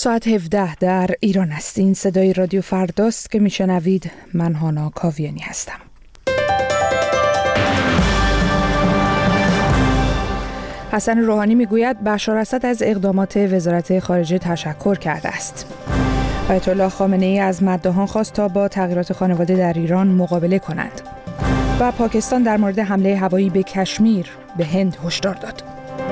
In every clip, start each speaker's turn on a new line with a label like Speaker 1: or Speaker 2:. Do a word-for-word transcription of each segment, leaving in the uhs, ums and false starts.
Speaker 1: ساعت هفده در ایران است. این صدای رادیو فرداست که میشنوید. من هانا کاویانی هستم. حسن روحانی میگوید بشار اسد از اقدامات وزارت خارجه تشکر کرده است. آیت الله خامنه ای از مداحان خواست تا با تغییرات خانواده در ایران مقابله کنند. و پاکستان در مورد حمله هوایی به کشمیر به هند هشدار داد.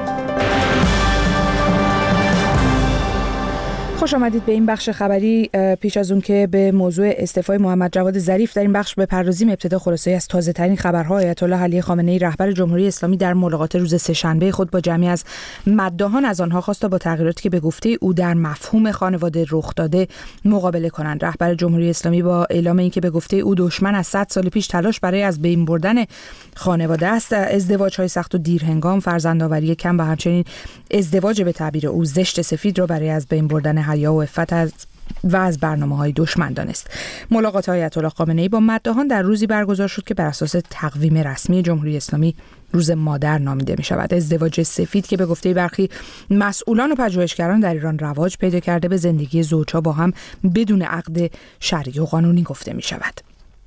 Speaker 1: خوش آمدید به این بخش خبری. پیش از اون که به موضوع استعفای محمد جواد ظریف در این بخش بپردازیم، ابتدا خلاصه‌ای از تازه ترین خبرها. آیت الله علی خامنه ای رهبر جمهوری اسلامی در ملاقات روز سه‌شنبه خود با جمعی از مداحان از آنها خواست تا با تغییراتی که به گفته او در مفهوم خانواده رخ داده مقابله کنند. رهبر جمهوری اسلامی با اعلام اینکه به گفته او دشمن از صد سال پیش تلاش برای از بین بردن خانواده است، ازدواج‌های سخت و دیرهنگام، فرزندآوری کم و همچنین ازدواج به تعبیر او زشت سفید را برای از بین بردن حیا و عفت از و از برنامه‌های دشمن دانست. ملاقات آیت الله خامنه ای با مداحان در روزی برگزار شد که بر اساس تقویم رسمی جمهوری اسلامی روز مادر نامیده می شود. ازدواج سفید که به گفته برخی مسئولان و پژوهشگران در ایران رواج پیدا کرده، به زندگی زوجها با هم بدون عقد شرعی و قانونی گفته می شود.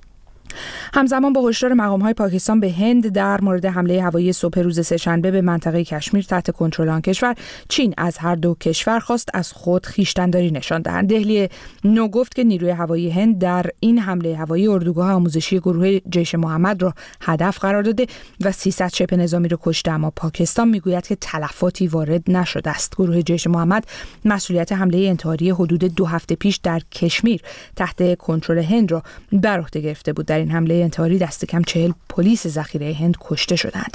Speaker 1: همزمان با هشدار مقام‌های پاکستان به هند در مورد حمله هوایی صبح روز سه‌شنبه به منطقه کشمیر تحت کنترل آن کشور، چین از هر دو کشور خواست از خود خویشتن‌داری نشان دهند. دهلی نو گفت که نیروی هوایی هند در این حمله هوایی اردوگاه آموزشی گروه جیش محمد را هدف قرار داده و سیصد شبه نظامی را کشته، اما پاکستان میگوید که تلفاتی وارد نشده است. گروه جیش محمد مسئولیت حمله انتحاری حدود دو هفته پیش در کشمیر تحت کنترل هند را بر عهده گرفته بود. در این حمله انتحاری دست کم چهل پلیس ذخیره هند کشته شدند.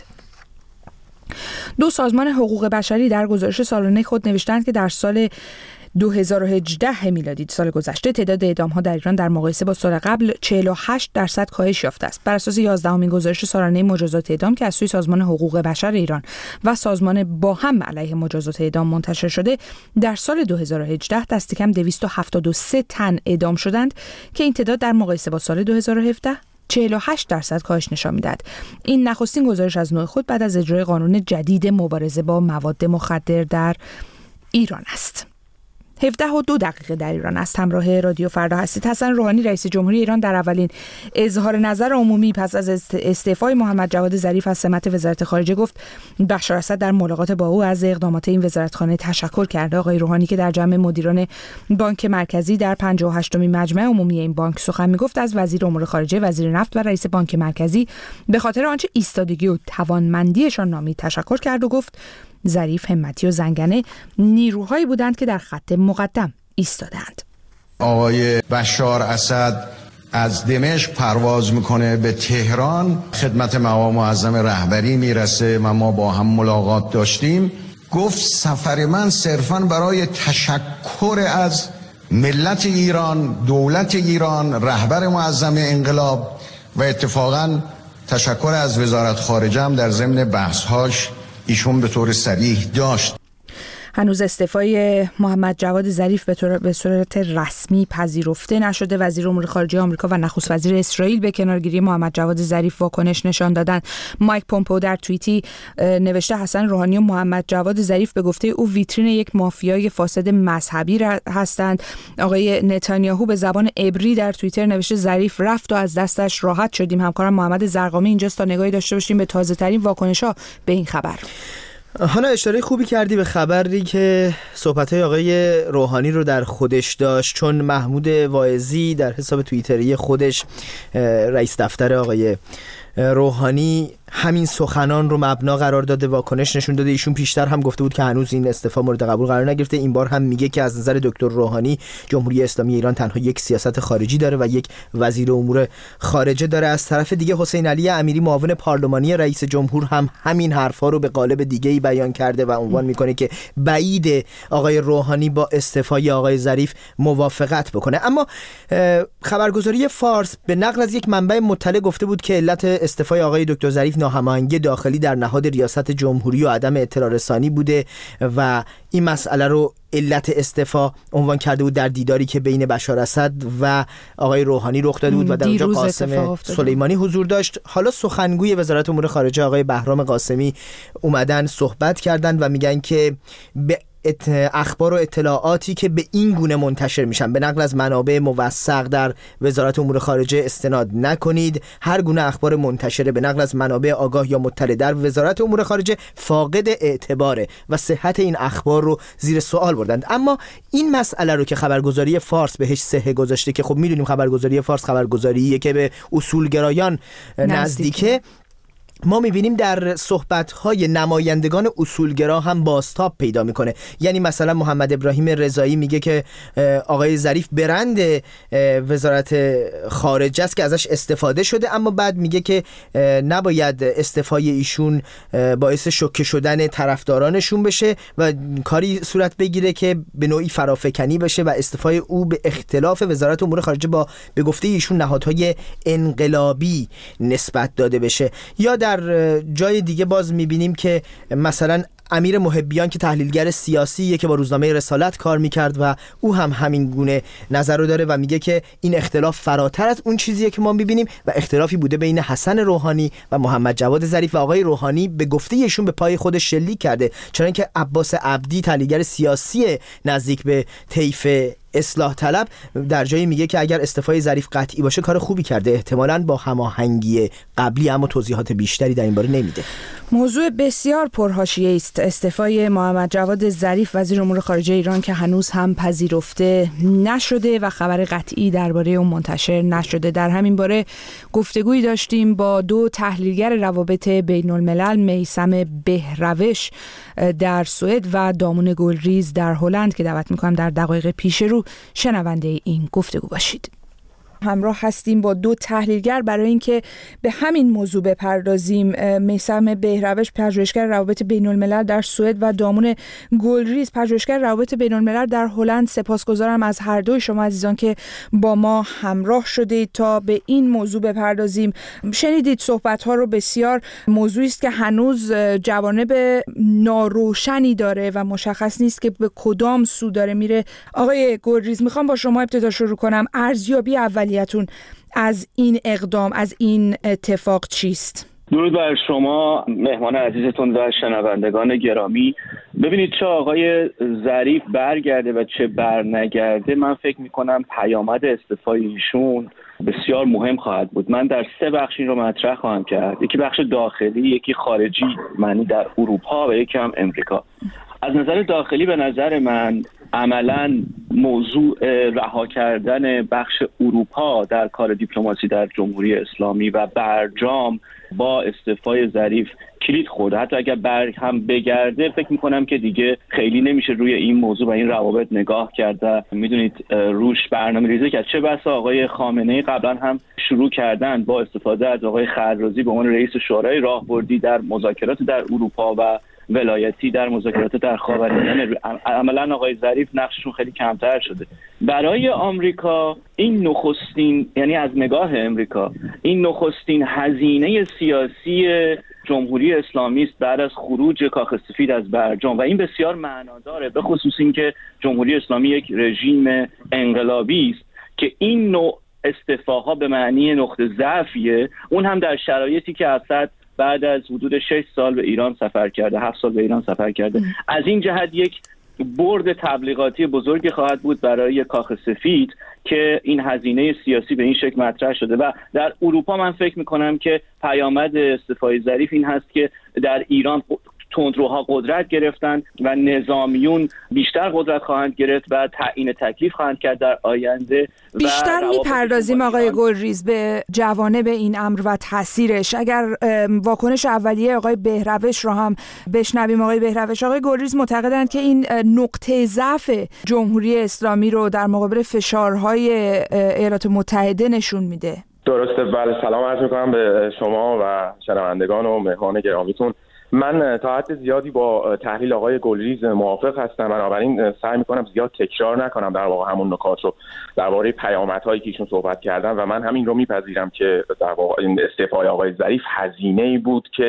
Speaker 1: دو سازمان حقوق بشری در گزارش سالانه خود نوشتند که در سال دو هزار و هجده میلادی، سال گذشته، تعداد اعدام‌ها در ایران در مقایسه با سال قبل چهل و هشت درصد کاهش یافته است. بر اساس یازدهمین گزارش سالانه مجازات اعدام که از سوی سازمان حقوق بشر ایران و سازمان با هم علیه مجازات اعدام منتشر شده، در سال دو هزار و هجده دست کم دویست و هفتاد و سه تن اعدام شدند که این تعداد در مقایسه با سال دو هزار و هفده چهل و هشت درصد کاهش نشان می‌دهد. این نخستین گزارش از نوع خود بعد از اجرای قانون جدید مبارزه با مواد مخدر در ایران است. هفده و دو دقیقه در ایران است. همراه رادیو فردا هستید. حسن روحانی رئیس جمهوری ایران در اولین اظهار نظر عمومی پس از استعفای محمد جواد ظریف از سمت وزارت خارجه گفت بشار اسد در ملاقات با او از اقدامات این وزارتخانه تشکر کرده. آقای روحانی که در جمع مدیران بانک مرکزی در پنجاه و هشتمین مجمع عمومی این بانک سخن میگفت، از وزیر امور خارجه، وزیر نفت و رئیس بانک مرکزی به خاطر آنچه ایستادگی و توانمندیشان نامید تشکر کرد و گفت ظریف، همتی و زنگنه نیروهایی بودند که در خط مقدم ایستادند.
Speaker 2: آقای بشار اسد از دمشق پرواز میکنه به تهران، خدمت مقام معظم رهبری میرسه و ما با هم ملاقات داشتیم. گفت سفر من صرفاً برای تشکر از ملت ایران، دولت ایران، رهبر معظم انقلاب و اتفاقاً تشکر از وزارت خارجه هم در ضمن بحث‌هاش ایشون به طور صریح داشت.
Speaker 1: هنوز استعفای محمد جواد ظریف به طور به صورت رسمی پذیرفته نشده. وزیر امور خارجه آمریکا و نخست وزیر اسرائیل به کنارگیری محمد جواد ظریف واکنش نشان دادند. مایک پومپئو در توییتی نوشته حسن روحانی و محمد جواد ظریف به گفته او ویترین یک مافیای فاسد مذهبی هستند. آقای نتانیاهو به زبان عبری در توییتر نوشته ظریف رفت و از دستش راحت شدیم. همکارم محمد زرقامی اینجاست تا نگاهی داشته باشیم به تازه ترین واکنش‌ها به این خبر.
Speaker 3: حالا اشاره خوبی کردی به خبری که صحبت‌های آقای روحانی رو در خودش داشت، چون محمود واعظی در حساب توییتری خودش رئیس دفتر آقای روحانی همین سخنان رو مبنا قرار داده، واکنش نشون داده. ایشون پیشتر هم گفته بود که هنوز این استعفا مورد قبول قرار نگرفته. این بار هم میگه که از نظر دکتر روحانی جمهوری اسلامی ایران تنها یک سیاست خارجی داره و یک وزیر امور خارجه داره. از طرف دیگه حسین علی امیری معاون پارلمانی رئیس جمهور هم همین حرفا رو به قالب دیگه‌ای بیان کرده و عنوان میکنه که بعید آقای روحانی با استعفای آقای ظریف موافقت بکنه. اما خبرگزاری فارس به نقل از یک منبع مطلع گفته بود که علت استعفای آقای دکتر ظریف ناهماهنگی داخلی در نهاد ریاست جمهوری و عدم اطلاع رسانی بوده و این مسئله رو علت استعفا عنوان کرده بود در دیداری که بین بشار اسد و آقای روحانی رخ داده بود و در اونجا قاسم سلیمانی حضور داشت. حالا سخنگوی وزارت امور خارجه آقای بهرام قاسمی اومدن صحبت کردن و میگن که به اخبار و اطلاعاتی که به این گونه منتشر میشن به نقل از منابع موثق در وزارت امور خارجه استناد نکنید. هر گونه اخبار منتشره به نقل از منابع آگاه یا مطلع در وزارت امور خارجه فاقد اعتباره و صحت این اخبار رو زیر سوال بردند. اما این مسئله رو که خبرگزاری فارس بهش صحه گذاشته، که خب میدونیم خبرگزاری فارس خبرگزاریه که به اصولگرایان نزدیکه، ما میبینیم در صحبت‌های نمایندگان اصولگرا هم بازتاب پیدا میکنه. یعنی مثلا محمد ابراهیم رضایی میگه که آقای ظریف برند وزارت خارجه است که ازش استفاده شده، اما بعد میگه که نباید استعفای ایشون باعث شوکه شدن طرفدارانشون بشه و کاری صورت بگیره که به نوعی فرافکنی بشه و استعفای او به اختلاف وزارت امور خارجه با به گفته ایشون نهادهای انقلابی نسبت داده بشه. یا در جای دیگه باز میبینیم که مثلا امیر محبیان که تحلیلگر سیاسیه که با روزنامه رسالت کار میکرد و او هم همین گونه نظر رو داره و میگه که این اختلاف فراتر از اون چیزیه که ما میبینیم و اختلافی بوده بین حسن روحانی و محمد جواد ظریف و آقای روحانی به گفته ایشون به پای خودش شلیک کرده، چون که عباس عبدی تحلیلگر سیاسی نزدیک به طیف اصلاح طلب در جایی میگه که اگر استعفای ظریف قطعی باشه کار خوبی کرده، احتمالاً با هماهنگی قبلی، اما توضیحات بیشتری در این باره نمیده.
Speaker 1: موضوع بسیار پرحاشیه‌ای است استعفای محمد جواد ظریف وزیر امور خارجه ایران که هنوز هم پذیرفته نشده و خبر قطعی درباره اون منتشر نشده. در همین باره گفتگویی داشتیم با دو تحلیلگر روابط بین الملل، میثم بهروش در سوئد و دامون گلریز در هلند، که دعوت میکنم در دقایق پیش رو شنونده این گفتگو باشید. همراه هستیم با دو تحلیلگر برای اینکه به همین موضوع بپردازیم. میثم بهروش پژوهشگر روابط بین الملل در سوئد و دامون گلریز پژوهشگر روابط بین الملل در هلند. سپاسگزارم از هر دوی شما عزیزان که با ما همراه شدید تا به این موضوع بپردازیم. شنیدید صحبت‌ها رو، بسیار موضوعی است که هنوز جوانب ناروشنی داره و مشخص نیست که به کدام سو داره میره. آقای گلریز، میخوام با شما ابتدا شروع کنم. ارزیابی اولیتون از این اقدام، از این اتفاق چیست؟
Speaker 4: درود بر شما مهمان عزیزتون و شنوندگان گرامی. ببینید، چه آقای ظریف برگرده و چه بر نگرده، من فکر میکنم پیامد استعفای ایشون بسیار مهم خواهد بود. من در سه بخش این رو مطرح خواهم کرد. یکی بخش داخلی، یکی خارجی معنی در اروپا و یکی هم امریکا. از نظر داخلی به نظر من عملاً موضوع رها کردن بخش اروپا در کار دیپلماسی در جمهوری اسلامی و برجام با استعفای ظریف کلید خورده. حتی اگر برگ هم بگرده فکر میکنم که دیگه خیلی نمیشه روی این موضوع و این روابط نگاه کرد و میدونید روش برنامه ریزی کرد. چه بسا آقای خامنه‌ای قبلا هم شروع کردن با استفاده از آقای خرازی به عنوان رئیس شورای راهبردی در مذاکرات در اروپا و ولایتی در مذاکرات در خاورمیانه. عملا آقای ظریف نقششون خیلی کمتر شده. برای آمریکا این نخستین، یعنی از نگاه امریکا این نخستین هزینه سیاسی جمهوری اسلامی است بعد از خروج کاخ سفید از برجام و این بسیار معناداره، به خصوص اینکه جمهوری اسلامی یک رژیم انقلابی است که این نوع استعفاها به معنی نقطه ضعفیه، اون هم در شرایطی که اسد بعد از حدود شش سال به ایران سفر کرده، هفت سال به ایران سفر کرده. از این جهت یک برد تبلیغاتی بزرگی خواهد بود برای کاخ سفید که این هزینه سیاسی به این شکل مطرح شده. و در اروپا من فکر میکنم که پیامد استعفای ظریف این هست که در ایران تندروها قدرت گرفتند و نظامیون بیشتر قدرت خواهند گرفت و تعیین تکلیف خواهند کرد در آینده.
Speaker 1: بیشتر میپردازیم آقای گلریز به جوانب این امر و تاثیرش. اگر واکنش اولیه آقای بهروش رو هم بشنویم. آقای بهروش، آقای گلریز معتقدند که این نقطه ضعف جمهوری اسلامی رو در مقابل فشارهای ایالات متحده نشون میده.
Speaker 5: درسته، بله. سلام عرض میکنم به شما و شنوندگان و مهمان گرامیتون. من تا حد زیادی با تحلیل آقای گلریز موافق هستم، بنابراین سعی میکنم زیاد تکرار نکنم در واقع همون نکات رو درباره پیامدهایی که ایشون صحبت کردن و من همین رو میپذیرم که در واقع این استعفای آقای ظریف هزینه‌ای بود که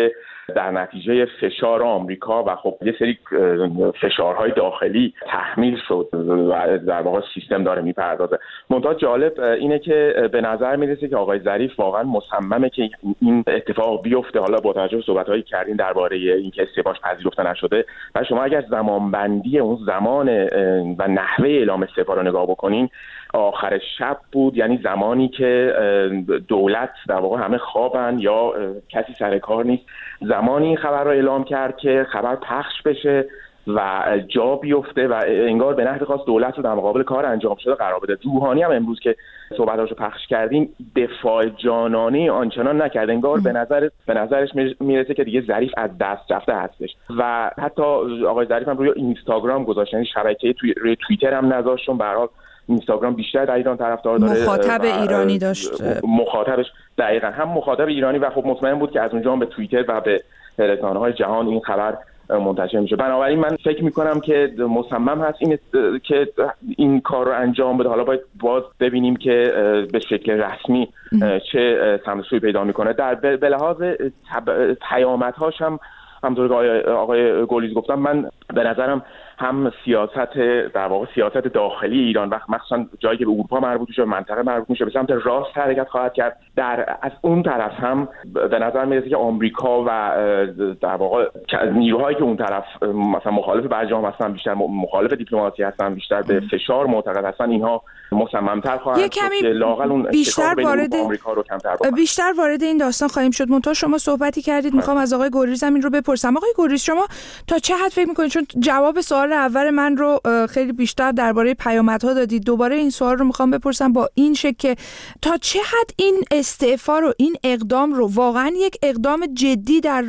Speaker 5: در نتیجه فشار آمریکا و خب یه سری فشارهای داخلی تحمیل شد و در واقع سیستم داره میپردازه. منتها جالب اینه که به نظر میرسه که آقای ظریف واقعا مصممه که این اتفاق بیفته. حالا با توجه به صحبت‌هایی کردین درباره اینکه استعفاش پذیرفته نشده و شما اگر زمانبندی اون زمان و نحوه اعلام استعفا رو نگاه بکنین، آخر شب بود، یعنی زمانی که دولت در واقع همه خوابن یا کسی سر کار نیست، زمانی این خبر رو اعلام کرد که خبر پخش بشه و جا بیفته و انگار به نحو خاص دولت رو در مقابل کار انجام شده قرار بده. روحانی هم امروز که صحبتاشو پخش کردیم دفاع جانانه آنچنان نکرد، انگار به نظر به نظرش میرسه که دیگه ظریف از دست رفته هستش و حتی آقای ظریف هم روی اینستاگرام گذاشت، یعنی شبکه توی روی توییتر هم نذاشت، چون به هر حال اینستاگرام بیشتر در ایران طرفدار داره،
Speaker 1: مخاطب ایرانی داشت،
Speaker 5: مخاطبش دقیقاً هم مخاطب ایرانی و خب مطمئن بود که از اونجا هم به توییتر و به رسانه‌های جهان این خبر منتشر میشه. بنابراین من فکر میکنم که مصمم هست این که این کار رو انجام بده. حالا باید باز ببینیم که به شکل رسمی چه سمت سوی پیدا میکنه. در به لحاظ پیامدهاش هم همونطور که آقای گلیز گفتم، من به نظرم هم سیاست در واقع سیاست داخلی ایران و مخصوصا جایی که به اروپا مربوط میشه، به منطقه مربوط میشه، به سمت راست حرکت خواهد کرد. در از اون طرف هم به نظر میرسه که آمریکا و در واقع نیروهایی که اون طرف مثلا مخالف برجام هستن، بیشتر مخالف دیپلماسی هستن، بیشتر به فشار معتقد هستن، اینها مصمم‌تر خواهند شد که لااقل اون
Speaker 1: بیشتر وارد
Speaker 5: آمریکا رو کمتر بکنن.
Speaker 1: بیشتر وارد این داستان خواهیم شد. منتها شما صحبتی کردید، میخوام از آقای گلیز این رو بپرسم. آقای گلیز، شما تا چه حد فکر میکنید، چون جواب سوال اول من رو خیلی بیشتر درباره پیامدها دادید، دوباره این سوال رو میخوام بپرسم با این شکل که تا چه حد این استعفا رو، این اقدام رو واقعا یک اقدام جدی در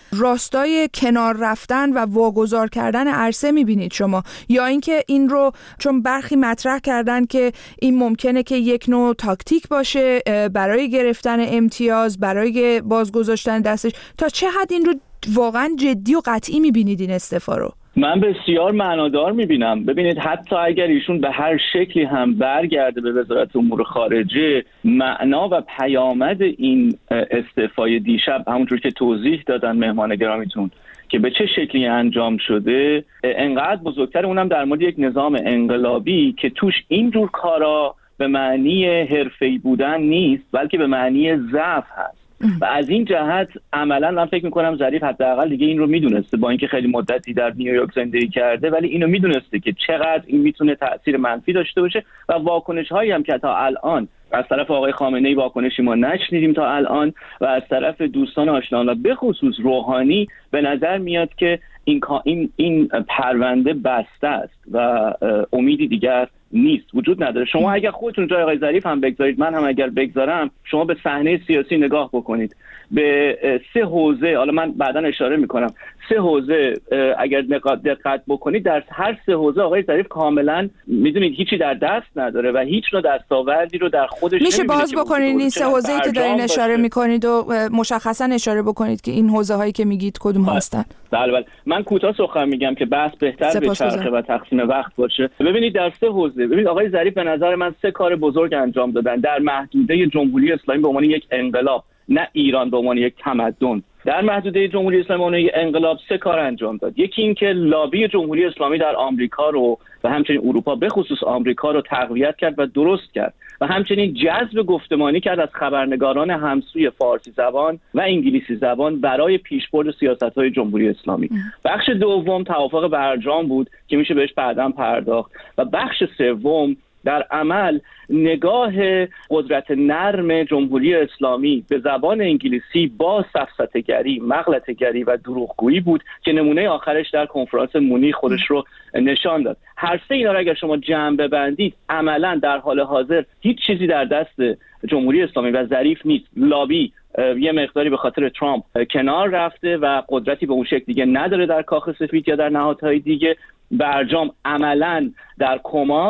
Speaker 1: راستای کنار رفتن و واگذار کردن عرصه میبینید شما، یا اینکه این رو چون برخی مطرح کردن که این ممکنه که یک نوع تاکتیک باشه برای گرفتن امتیاز، برای بازگذاشتن دستش، تا چه حد این رو واقعا جدی و قطعی میبینید این استعفا رو؟
Speaker 4: من بسیار معنادار میبینم. ببینید حتی اگر ایشون به هر شکلی هم برگرده به وزارت امور خارجه، معنا و پیامد این استعفای دیشب همونجور که توضیح دادن مهمان گرامیتون که به چه شکلی انجام شده انقدر بزرگتر، اونم در مورد یک نظام انقلابی که توش اینجور کارا به معنی حرفه‌ای بودن نیست، بلکه به معنی ضعف هست. و از این جهت عملا من فکر میکنم ظریف حداقل دیگه این رو میدونسته، با اینکه خیلی مدتی در نیویورک زندگی کرده، ولی اینو میدونسته که چقدر این میتونه تأثیر منفی داشته باشه و واکنش هایی هم که تا الان از طرف آقای خامنه‌ای واکنشی ما نشنیدیم تا الان و از طرف دوستان آشنایان به خصوص روحانی، به نظر میاد که این این این پرونده بسته است و امیدی دیگر نیست، وجود نداره. شما اگر خودتون جای آقای ظریف هم بگذارید، من هم اگر بگذارم، شما به صحنه سیاسی نگاه بکنید، به سه حوزه، حالا من بعداً اشاره میکنم، سه حوزه اگر دقت بکنید، در هر سه حوزه آقای ظریف کاملا میدونید هیچی در دست نداره و هیچ نوع دستاوردی رو در خودش
Speaker 1: میشه باز بکنید این سه حوزه‌ای که دارین اشاره میکنید و مشخصاً اشاره بکنید که این حوزه هایی که میگید کدوم هستن؟
Speaker 4: بله بله، من کوتاه سخن میگم که بحث بهتر به چرخه و تقسیم وقت باشه. ببینید در سه حوزه، ببینید آقای ظریف به نظر من سه کار بزرگ انجام دادن در محدوده جمهوری اسلامی به عنوان یک انقلاب، نه ایران به عنوان یک تمدن. در محدوده جمهوری اسلامی به عنوان یک انقلاب سه کار انجام داد. یکی این که لابی جمهوری اسلامی در آمریکا رو و همچنین اروپا، به خصوص آمریکا رو تقویت کرد و درست کرد و همچنین جذب گفتمانی کرد از خبرنگاران همسوی فارسی زبان و انگلیسی زبان برای پیشبرد سیاست‌های جمهوری اسلامی. بخش دوم توافق برجام بود که میشه بهش بعداً پرداخت و بخش سوم در عمل نگاه قدرت نرم جمهوری اسلامی به زبان انگلیسی با سفسطه‌گری، مغلطه‌گری و دروغگویی بود که نمونه آخرش در کنفرانس مونیخ خودش رو نشان داد. هر سه اینا رو اگر شما جمع ببندید، عملا در حال حاضر هیچ چیزی در دست جمهوری اسلامی و ظریف نیست. لابی یه مقداری به خاطر ترامپ کنار رفته و قدرتی به اون شکل دیگه نداره در کاخ سفید یا در نهادهای دیگه. برجام عملا در کماست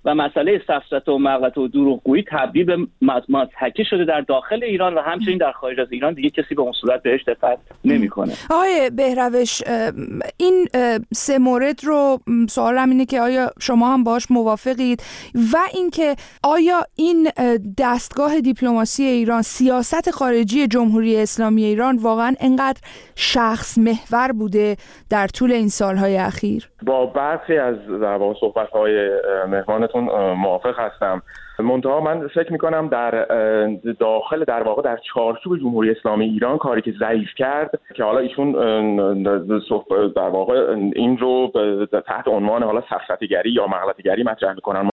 Speaker 4: و مسئله سفسطه و مغلطه و دروغگویی تبدیل به مضحکه شده در داخل ایران و همچنین در خارج از ایران. دیگه کسی به اون صورت بهش دقت نمیکنه.
Speaker 1: آقای بهروش، این سه مورد رو سوالم اینه که آیا شما هم باهاش موافقید و اینکه آیا این دستگاه دیپلماسی ایران، سیاست خارجی جمهوری اسلامی ایران واقعا انقدر شخص محور بوده در طول این سالهای اخیر؟
Speaker 5: با برخی از در واقع صحبت‌های مهمانتون موافق هستم. منتها من فکر می‌کنم در داخل در واقع در چارچوب جمهوری اسلامی ایران کاری که ضعیف کرد که حالا ایشون در واقع این رو تحت عنوان حالا سفسطه‌گری یا مغلطه‌گری مطرح می‌کنن،